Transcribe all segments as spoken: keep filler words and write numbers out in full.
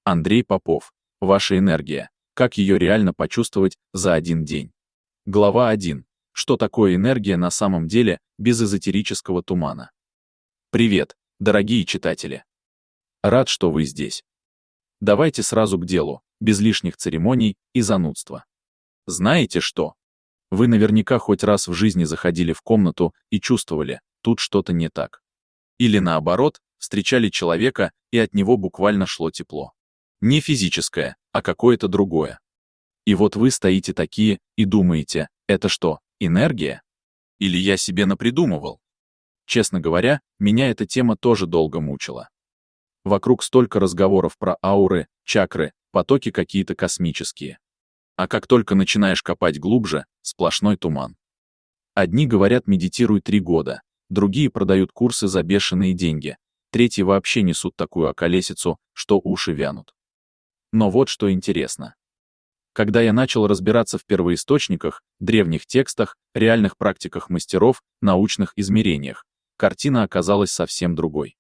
Андрей Попов. Ваша энергия. Как ее реально почувствовать за один день? Глава один. Что такое энергия на самом деле, без эзотерического тумана? Привет, дорогие читатели. Рад, что вы здесь. Давайте сразу к делу, без лишних церемоний и занудства. Знаете что? Вы наверняка хоть раз в жизни заходили в комнату и чувствовали, тут что-то не так. Или наоборот, встречали человека, и от него буквально шло тепло. Не физическое, а какое-то другое. И вот вы стоите такие и думаете, это что, энергия? Или я себе напридумывал? Честно говоря, меня эта тема тоже долго мучила. Вокруг столько разговоров про ауры, чакры, потоки какие-то космические. А как только начинаешь копать глубже, сплошной туман. Одни говорят, медитируй три года, другие продают курсы за бешеные деньги, третьи вообще несут такую околесицу, что уши вянут. Но вот что интересно. Когда я начал разбираться в первоисточниках, древних текстах, реальных практиках мастеров, научных измерениях, картина оказалась совсем другой.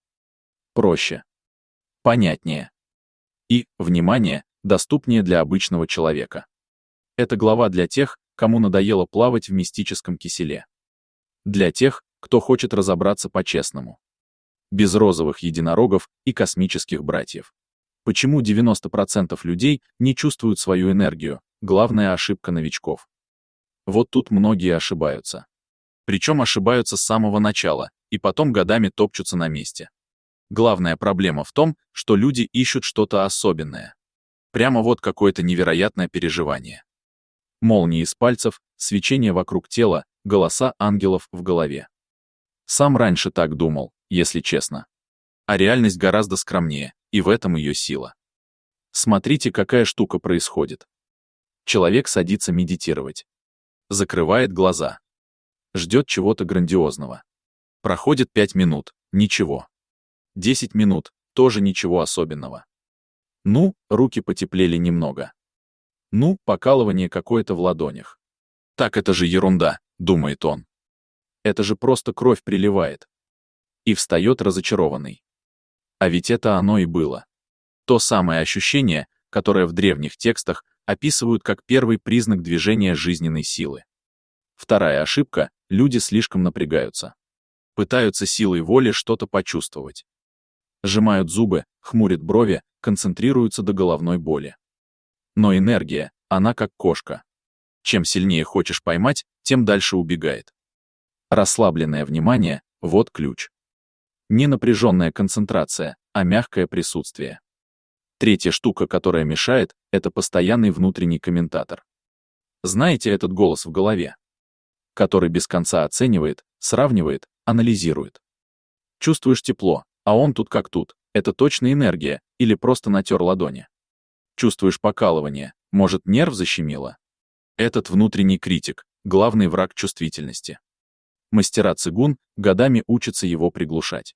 Проще. Понятнее. И, внимание, доступнее для обычного человека. Это глава для тех, кому надоело плавать в мистическом киселе. Для тех, кто хочет разобраться по-честному. Без розовых единорогов и космических братьев. Почему девяносто процентов людей не чувствуют свою энергию? Главная ошибка новичков. Вот тут многие ошибаются. Причем ошибаются с самого начала, и потом годами топчутся на месте. Главная проблема в том, что люди ищут что-то особенное. Прямо вот какое-то невероятное переживание. Молнии из пальцев, свечение вокруг тела, голоса ангелов в голове. Сам раньше так думал, если честно. А реальность гораздо скромнее, и в этом ее сила. Смотрите, какая штука происходит. Человек садится медитировать. Закрывает глаза. Ждет чего-то грандиозного. Проходит пять минут, ничего. десять минут, тоже ничего особенного. Ну, руки потеплели немного. Ну, покалывание какое-то в ладонях. Так это же ерунда, думает он. Это же просто кровь приливает. И встает разочарованный. А ведь это оно и было. То самое ощущение, которое в древних текстах описывают как первый признак движения жизненной силы. Вторая ошибка – люди слишком напрягаются. Пытаются силой воли что-то почувствовать. Сжимают зубы, хмурят брови, концентрируются до головной боли. Но энергия, она как кошка. Чем сильнее хочешь поймать, тем дальше убегает. Расслабленное внимание – вот ключ. Не напряженная концентрация, а мягкое присутствие. Третья штука, которая мешает, это постоянный внутренний комментатор. Знаете этот голос в голове? Который без конца оценивает, сравнивает, анализирует. Чувствуешь тепло, а он тут как тут, это точно энергия, или просто натер ладони. Чувствуешь покалывание, может, нерв защемило? Этот внутренний критик, главный враг чувствительности. Мастера цигун годами учатся его приглушать.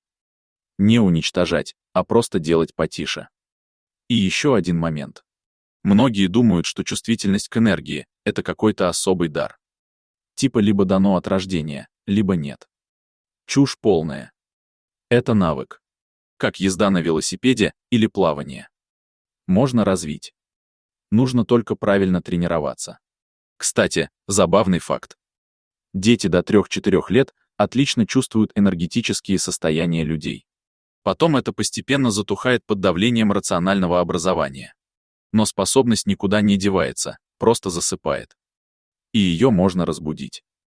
Не уничтожать, а просто делать потише. И еще один момент. Многие думают, что чувствительность к энергии – это какой-то особый дар. Типа либо дано от рождения, либо нет. Чушь полная. Это навык. Как езда на велосипеде или плавание. Можно развить. Нужно только правильно тренироваться. Кстати, забавный факт. Дети до трёх-четырёх лет отлично чувствуют энергетические состояния людей. Потом это постепенно затухает под давлением рационального образования. Но способность никуда не девается, просто засыпает. И ее можно разбудить.